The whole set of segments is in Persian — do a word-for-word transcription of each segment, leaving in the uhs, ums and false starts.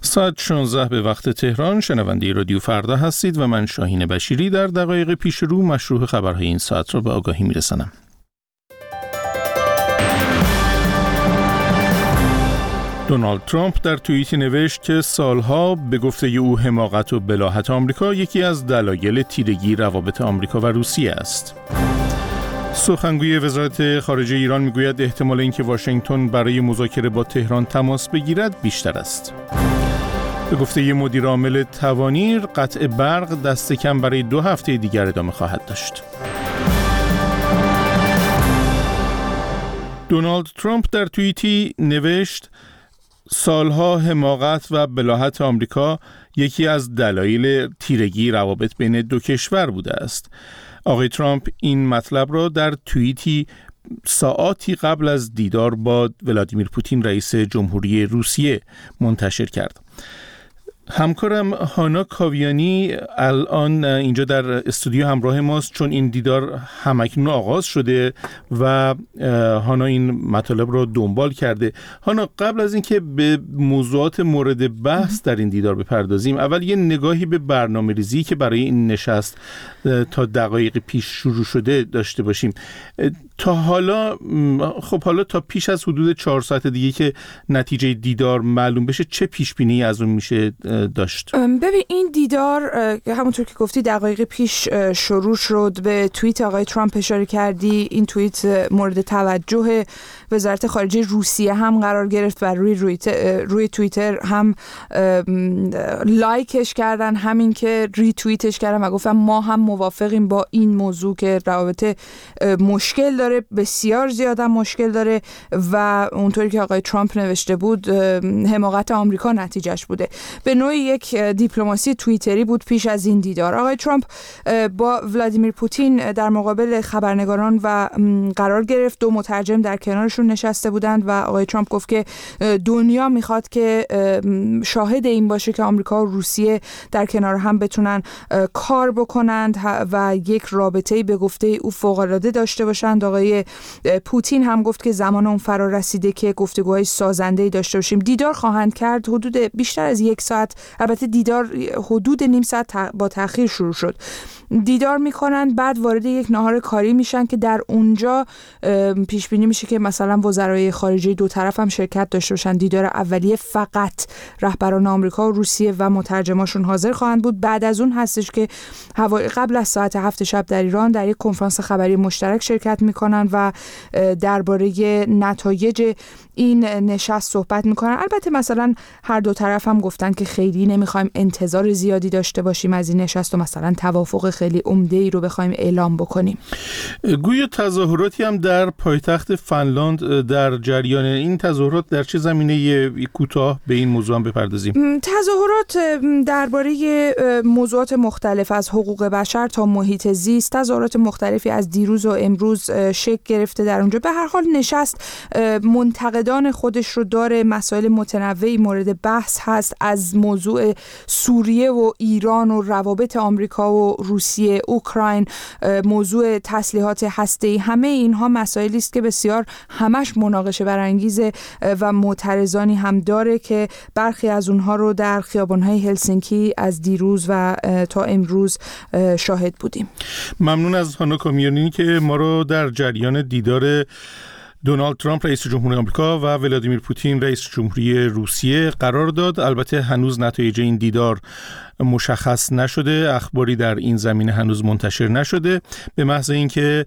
ساعت شانزده به وقت تهران. شنونده رادیو فردا هستید و من شاهین بشیری در دقایق پیش رو مشروع خبرهای این ساعت را به آگاهی میرسانم. دونالد ترامپ در توییتی نوشت که سالها به گفته او حماقت و بلاهت آمریکا یکی از دلایل تیرگی روابط آمریکا و روسیه است. سخنگوی وزارت خارجه ایران میگوید احتمال اینکه واشنگتن برای مذاکره با تهران تماس بگیرد بیشتر است. به گفته ی مدیر عامل توانیر، قطع برق دست کم برای دو هفته دیگر ادامه خواهد داشت. دونالد ترامپ در توییتی نوشت سالها حماقت و بلاهت آمریکا یکی از دلایل تیرگی روابط بین دو کشور بوده است. آقای ترامپ این مطلب را در توییتی ساعاتی قبل از دیدار با ولادیمیر پوتین رئیس جمهوری روسیه منتشر کرد. همکارم هانا کاویانی الان اینجا در استودیو همراه ماست، چون این دیدار همکنون آغاز شده و هانا این مطالب رو دنبال کرده. هانا، قبل از اینکه به موضوعات مورد بحث در این دیدار بپردازیم، اول یه نگاهی به برنامه‌ریزی که برای این نشست تا دقایق پیش شروع شده داشته باشیم. تا حالا خب حالا تا پیش از حدود چهار ساعت دیگه که نتیجه دیدار معلوم بشه چه پیش بینی از اون میشه داشت؟ ببین، این دیدار همونطور که گفتی دقایق پیش شروع شد. به توییت آقای ترامپ اشاره کردی. این توییت مورد توجه وزارت خارجه روسیه هم قرار گرفت و روی روی, روی توییتر هم لایکش کردن، همین که ری توییتش کردن و گفتن ما هم موافقیم با این موضوع که روابط مشکل داره، بسیار زیاد مشکل داره و اونطوری که آقای ترامپ نوشته بود حماقت آمریکا نتیجهش بوده. به نوعی یک دیپلماسی توییتری بود پیش از این دیدار. آقای ترامپ با ولادیمیر پوتین در مقابل خبرنگاران و قرار گرفت. دو مترجم در کنارشون نشسته بودند و آقای ترامپ گفت که دنیا میخواد که شاهد این باشه که آمریکا و روسیه در کنار هم بتونن کار بکنند و یک رابطه‌ای به گفته او فوق‌العاده داشته باشند. آقای پوتین هم گفت که زمان اون فرا رسیده که گفتگوهای سازنده‌ای داشته باشیم. دیدار خواهند کرد حدود بیشتر از یک ساعت. البته دیدار حدود نیم ساعت با تأخیر شروع شد. دیدار میکنن، بعد وارد یک ناهار کاری میشن که در اونجا پیش بینی میشه که مثلا وزرای خارجه دو طرف هم شرکت داشته باشن. دیدار اولیه فقط رهبران آمریکا و روسیه و مترجماشون حاضر خواهند بود. بعد از اون هستش که قبل از ساعت هفت شب در ایران در یک کنفرانس خبری مشترک شرکت میکنن و درباره نتایج این نشست صحبت میکنن. البته مثلا هر دو طرف هم گفتن که خیلی نمیخوایم انتظار زیادی داشته باشیم از این نشست و مثلا توافق خیلی عمده‌ای رو بخوایم اعلام بکنیم. گویا تظاهراتی هم در پایتخت فنلاند در جریان. این تظاهرات در چه زمینه؟ کوتاه به این موضوع هم بپردازیم. تظاهرات درباره موضوعات مختلف از حقوق بشر تا محیط زیست، تظاهرات مختلفی از دیروز و امروز شکل گرفته در اونجا. به هر حال نشست منتقدان خودش رو داره، مسائل متنوعی مورد بحث هست، از موضوع سوریه و ایران و روابط آمریکا و روسیه، اوکراین، موضوع تسلیحات هسته‌ای، همه اینها مسائلی است که بسیار همش مناقشه برانگیزه و معترضانی هم داره که برخی از اونها رو در خیابان‌های هلسینکی از دیروز و تا امروز شاهد بودیم. ممنون از هانا کامیانی که ما رو در جریان دیدار دونالد ترامپ رئیس جمهوری آمریکا و ولادیمیر پوتین رئیس جمهوری روسیه قرار داد. البته هنوز نتایج این دیدار مشخص نشده، اخباری در این زمینه هنوز منتشر نشده. به محض اینکه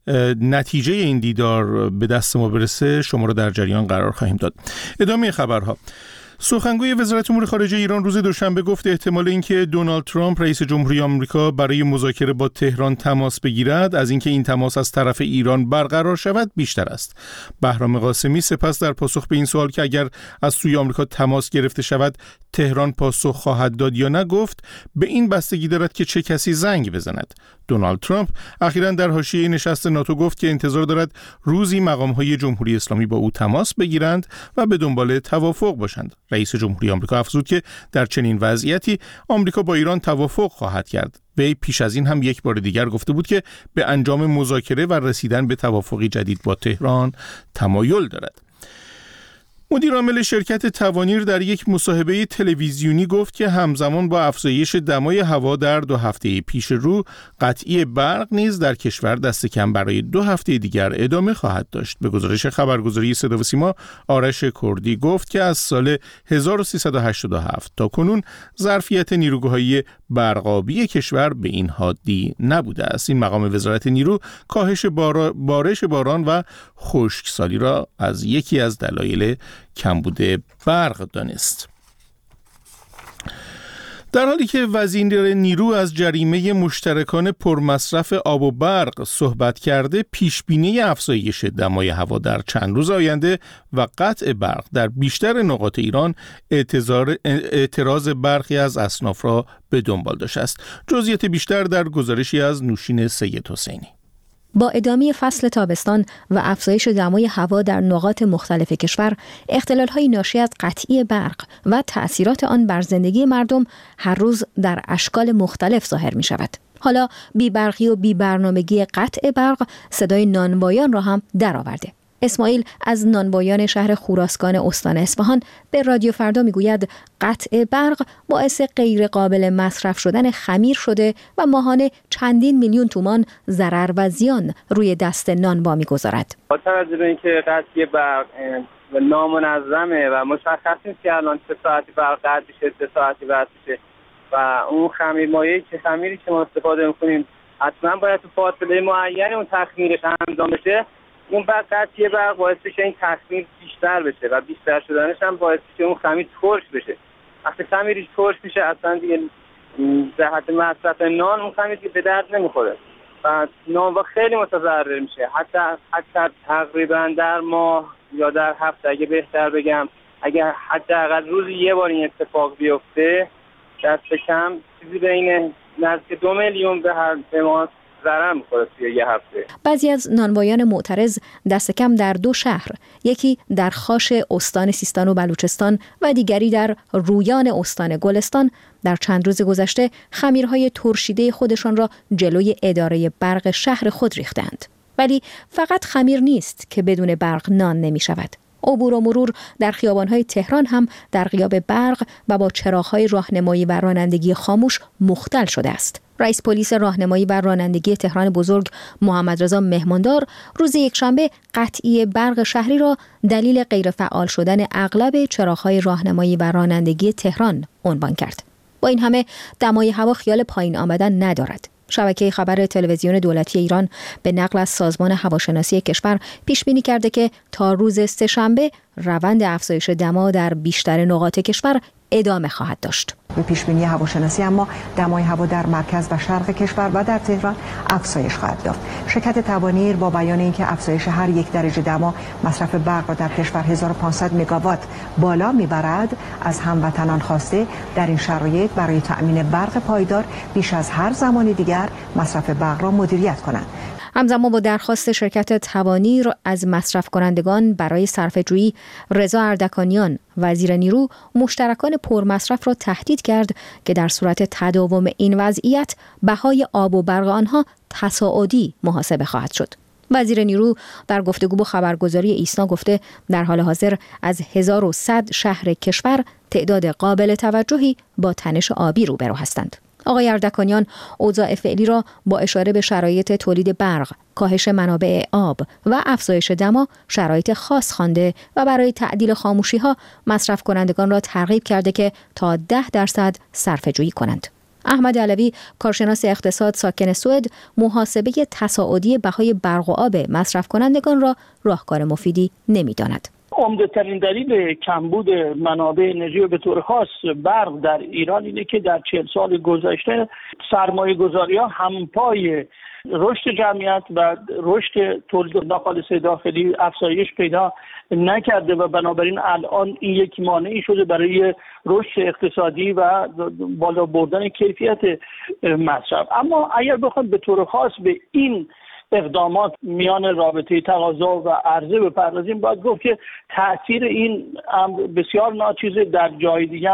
نتیجه این دیدار به دست ما برسه شما رو در جریان قرار خواهیم داد. ادامه خبرها. سخنگوی وزارت امور خارجه ایران روز دوشنبه گفت احتمال اینکه دونالد ترامپ رئیس جمهوری آمریکا برای مذاکره با تهران تماس بگیرد از اینکه این تماس از طرف ایران برقرار شود بیشتر است. بهرام قاسمی سپس در پاسخ به این سوال که اگر از سوی آمریکا تماس گرفته شود تهران پاسخ خواهد داد یا نه گفت به این بستگی دارد که چه کسی زنگ بزند. دونالد ترامپ اخیراً در حاشیه نشست ناتو گفت که انتظار دارد روزی مقام‌های جمهوری اسلامی با او تماس بگیرند و به دنبال توافق باشند. رئیس جمهوری آمریکا افزود که در چنین وضعیتی آمریکا با ایران توافق خواهد کرد. وی پیش از این هم یک بار دیگر گفته بود که به انجام مذاکره و رسیدن به توافقی جدید با تهران تمایل دارد. مدیر عامل شرکت توانیر در یک مصاحبه تلویزیونی گفت که همزمان با افزایش دمای هوا در دو هفته پیش رو، قطعی برق نیز در کشور دست کم برای دو هفته دیگر ادامه خواهد داشت. به گزارش خبرگزاری صدا و سیما، آرش کردی گفت که از سال هزار و سیصد و هشتاد و هفت تا کنون ظرفیت نیروگاهی برقابی کشور به این حادی نبوده است. این مقام وزارت نیرو کاهش بارا بارش باران و خشکسالی را از یکی از دلایل کمبود برق دانست. در حالی که وزیر نیرو از جریمه مشترکان پرمصرف آب و برق صحبت کرده، پیشبینی افزایش دمای هوا در چند روز آینده و قطع برق در بیشتر نقاط ایران اعتراض برخی از اصناف را به دنبال داشته است. جزئیات بیشتر در گزارشی از نوشین سید حسینی. با ادامه فصل تابستان و افزایش دمای هوا در نقاط مختلف کشور، اختلال‌های ناشی از قطعی برق و تأثیرات آن بر زندگی مردم هر روز در اشکال مختلف ظاهر می شود. حالا بی‌برقی و بی‌برنامگی قطع برق صدای نانوایان را هم درآورده. اسماعیل از نانوایان شهر خوراسکان استان اصفهان به رادیو فردا میگوید قطع برق باعث غیر قابل مصرف شدن خمیر شده و ماهانه چندین میلیون تومان ضرر و زیان روی دست نانوا میگذارد. با توجه به اینکه قطعی برق نامنظمه و مشخص نیست که الان چه ساعتی برق قطع میشه، چه ساعتی وصل میشه و اون خمیر مایعی که خمیری که ما استفاده میکنیم حتما باید تو فاصله معینی اون تخمیرش انجام بشه. اون بعد قطعی برق باعث بشه این تخمیر بیشتر بشه و بیشتر شدنش هم باعث بشه اون خمیر ترش بشه. وقتی خمیرش ترش میشه اصلا دیگه جهت مصرف نان اون خمیر که به درد نمیخوره و نانوا خیلی متضرر میشه. حتی حتی تقریبا در ماه یا در هفته اگه بهتر بگم اگه حداقل روزی یه بار این اتفاق بیفته دست کم چیزی بین نزدیک دو میلیون به هر به ماه ضرر می‌خوره توی یه هفته. بعضی از نانوایان معترض دست کم در دو شهر، یکی در خاش استان سیستان و بلوچستان و دیگری در رویان استان گلستان، در چند روز گذشته خمیرهای ترشیده خودشان را جلوی اداره برق شهر خود ریختند. ولی فقط خمیر نیست که بدون برق نان نمی شود. عبور و مرور در خیابان‌های تهران هم در غیاب برق و با چراغ‌های راهنمایی و رانندگی خاموش مختل شده است. رئیس پلیس راهنمایی و رانندگی تهران بزرگ محمد رضا مهماندار روز یکشنبه قطعی برق شهری را دلیل غیرفعال شدن اغلب چراغ‌های راهنمایی و رانندگی تهران عنوان کرد. با این همه دمای هوا خیال پایین آمدن ندارد. شبکه خبر تلویزیون دولتی ایران به نقل از سازمان هواشناسی کشور پیش بینی کرده که تا روز سه‌شنبه روند افزایش دما در بیشتر نقاط کشور ادامه خواهد داشت. به پیش بینی هواشناسی اما دمای هوا در مرکز و شرق کشور و در تهران افزایش خواهد یافت. شرکت توانیر با بیان اینکه افزایش هر یک درجه دما مصرف برق را در کشور هزار و پانصد مگاوات بالا میبرد، از هموطنان خواسته در این شرایط برای تأمین برق پایدار بیش از هر زمان دیگر مصرف برق را مدیریت کنند. همزمان با درخواست شرکت توانیر از مصرف کنندگان برای صرفه‌جویی، رضا اردکانیان وزیر نیرو مشترکان پرمصرف را تهدید کرد که در صورت تداوم این وضعیت بهای آب و برق آنها تصاعدی محاسبه خواهد شد. وزیر نیرو در گفتگو با خبرگزاری ایسنا گفته در حال حاضر از هزار و صد شهر کشور تعداد قابل توجهی با تنش آبی روبرو هستند. آقای اردکانیان اوضاع فعلی را با اشاره به شرایط تولید برق، کاهش منابع آب و افزایش دما شرایط خاص خوانده و برای تعدیل خاموشی‌ها مصرف کنندگان را ترغیب کرده که تا ده درصد صرفه‌جویی کنند. احمد علوی کارشناس اقتصاد ساکن سوئد محاسبه تصاعدی بهای برق و آب مصرف کنندگان را راهکار مفیدی نمی‌داند. عمده‌ترین دلیل کمبود منابع انرژی و به طور خاص برق در ایران اینه که در چهل سال گذشته سرمایه گذاری ها همپای رشد جمعیت و رشد تولید ناخالص داخلی افزایش پیدا نکرده و بنابراین الان این یک مانعی شده برای رشد اقتصادی و بالا بردن کیفیت مصرف. اما اگر بخوام به طور خاص به این اقدامات میان رابطه تقاضا و عرضه بپردازیم، باید گفت که تأثیر این امر بسیار ناچیزه در جای دیگه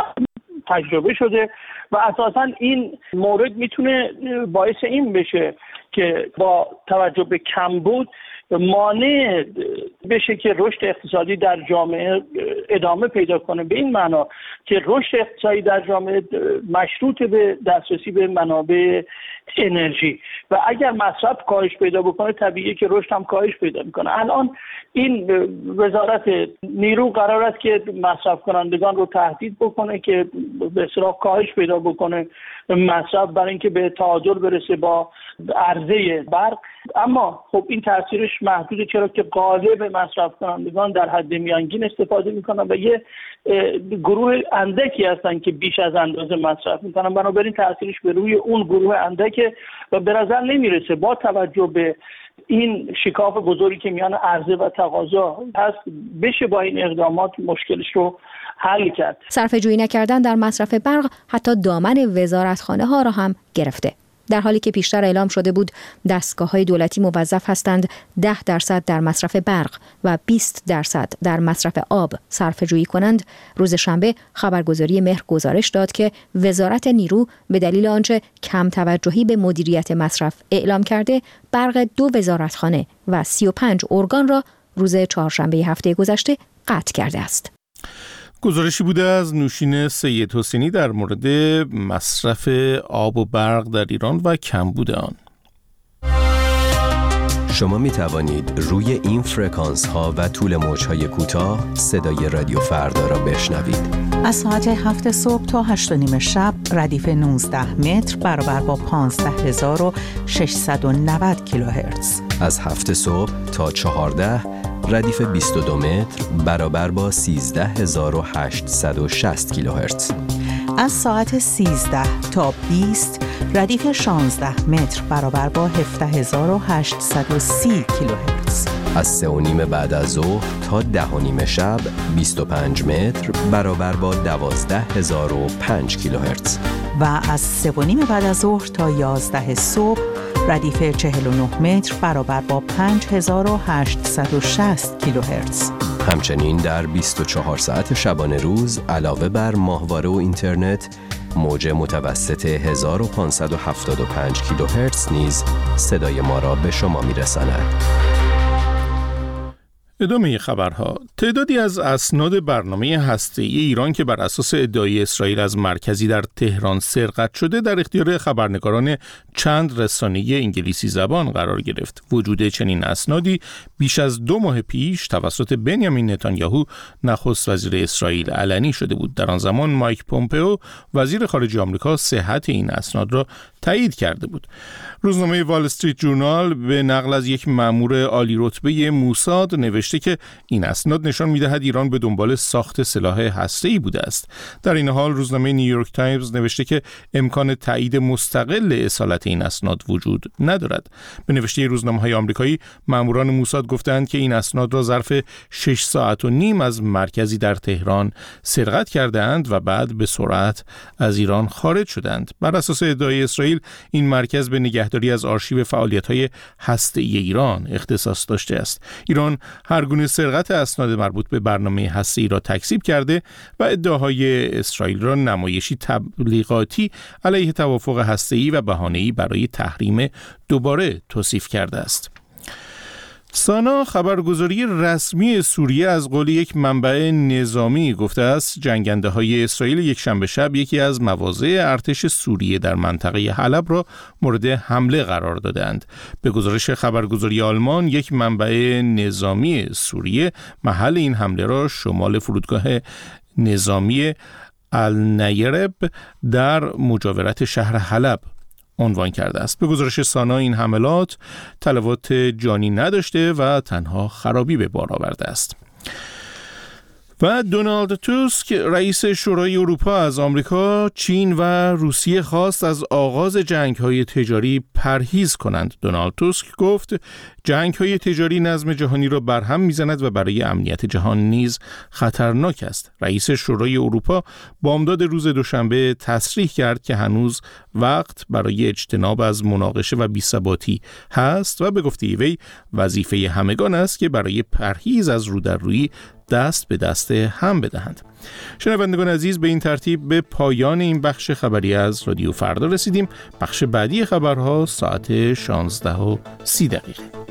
تجربه شده و اساساً این مورد میتونه باعث این بشه که با توجه به کمبود مانع بشه که رشد اقتصادی در جامعه ادامه پیدا کنه، به این معنا که رشد اقتصادی در جامعه مشروط به دسترسی به منابع انرژی و اگر مصرف کاهش پیدا بکنه طبیعیه که رشد هم کاهش پیدا میکنه. الان این وزارت نیرو قرار است که مصرف کنندگان رو تهدید بکنه که به اصطلاح کاهش پیدا بکنه مصرف برای اینکه به تعادل برسه با عرضه برق، اما خب این تاثیرش محدوده، چرا که غالب مصرف کنندگان در حد میانگین استفاده میکنن و یه گروه اندکی هستن که بیش از اندازه مصرف میکنن، بنابراین تاثیرش به روی اون گروه اندکه و به نظر نمیرسه با توجه به این شکاف بزرگی که میان عرضه و تقاضا هست بشه با این اقدامات مشکلش رو حل کرد. صرفه‌جویی نکردن در مصرف برق حتی دامن وزارتخانه ها را هم گرفته، در حالی که پیشتر اعلام شده بود دستگاه‌های دولتی موظف هستند ده درصد در مصرف برق و بیست درصد در مصرف آب صرفه‌جویی کنند. روز شنبه خبرگزاری مهر گزارش داد که وزارت نیرو به دلیل آنچه کم توجهی به مدیریت مصرف اعلام کرده، برق دو وزارتخانه و سی و پنج ارگان را روز چهارشنبه هفته گذشته قطع کرده است. گزارشی بوده از نوشین سید حسینی در مورد مصرف آب و برق در ایران و کمبود آن. شما می توانید روی این فرکانس ها و طول موج های کوتاه صدای رادیو فردا را بشنوید. از ساعت هفت صبح تا هشت و نیم شب ردیف نوزده متر برابر با پانزده هزار و ششصد و نود کیلوهرتز. از هفت صبح تا چهارده ردیف بیست و دو متر برابر با سیزده هزار و هشتصد و شصت کیلوهرتز. از ساعت سیزده تا بیست ردیف شانزده متر برابر با هفده هزار و هشتصد و سی کیلوهرتز. از سه و نیم بعد از ظهر تا ده و نیم شب بیست و پنج متر برابر با دوازده هزار و پنج کیلوهرتز. و از سه و نیم بعد از ظهر تا یازده صبح ردیف چهل و نه متر برابر با پنج هزار و هشتصد و شصت کیلوهرتز. همچنین در بیست و چهار ساعت شبانه روز علاوه بر ماهواره و اینترنت، موج متوسط هزار و پانصد و هفتاد و پنج کیلوهرتز نیز صدای ما را به شما می‌رساند. ادامه خبرها. تعدادی از اسناد برنامه هسته‌ای ایران که بر اساس ادعای اسرائیل از مرکزی در تهران سرقت شده در اختیار خبرنگاران چند رسانه انگلیسی زبان قرار گرفت. وجود چنین اسنادی بیش از دو ماه پیش توسط بنیامین نتانیاهو نخست وزیر اسرائیل علنی شده بود. در آن زمان مایک پومپئو وزیر خارجه آمریکا صحت این اسناد را تایید کرده بود. روزنامه وال استریت جورنال به نقل از یک مأمور عالی رتبه موساد نوشته که این اسناد نشان می‌دهد ایران به دنبال ساخت سلاح هسته‌ای بوده است. در این حال روزنامه نیویورک تایمز نوشته که امکان تایید مستقل اصالت این اسناد وجود ندارد. به نوشته روزنامه‌های آمریکایی، مأموران موساد گفتند که این اسناد را ظرف شش ساعت و نیم از مرکزی در تهران سرقت کردند و بعد به سرعت از ایران خارج شدند. بر اساس ادعای اسرائیل این مرکز به نگهداری از آرشیو فعالیت‌های هسته‌ای ایران اختصاص داشته است. ایران هر گونه سرقت اسناد مربوط به برنامه هسته‌ای را تکذیب کرده و ادعاهای اسرائیل را نمایشی تبلیغاتی علیه توافق هسته‌ای و بهانه‌ای برای تحریم دوباره توصیف کرده است. سانا خبرگزاری رسمی سوریه از قول یک منبع نظامی گفته است جنگنده های اسرائیل یک شنبه شب یکی از مواضع ارتش سوریه در منطقه حلب را مورد حمله قرار دادند. به گزارش خبرگزاری آلمان، یک منبع نظامی سوریه محل این حمله را شمال فرودگاه نظامی النیرب در مجاورت شهر حلب عنوان کرده است. به گزارش سانا این حملات تلفات جانی نداشته و تنها خرابی به بار آورده است. و دونالد توسک رئیس شورای اروپا از آمریکا، چین و روسیه خواست از آغاز جنگ‌های تجاری پرهیز کنند. دونالد توسک گفت جنگ‌های تجاری نظم جهانی را برهم می‌زند و برای امنیت جهان نیز خطرناک است. رئیس شورای اروپا بامداد روز دوشنبه تصریح کرد که هنوز وقت برای اجتناب از مناقشه و بی‌ثباتی هست و به گفته وی وظیفه همگان است که برای پرهیز از رودررویی دست به دست هم بدهند. شنوندگان عزیز، به این ترتیب به پایان این بخش خبری از رادیو فردا رسیدیم. بخش بعدی خبرها ساعت شانزده و سی دقیقه.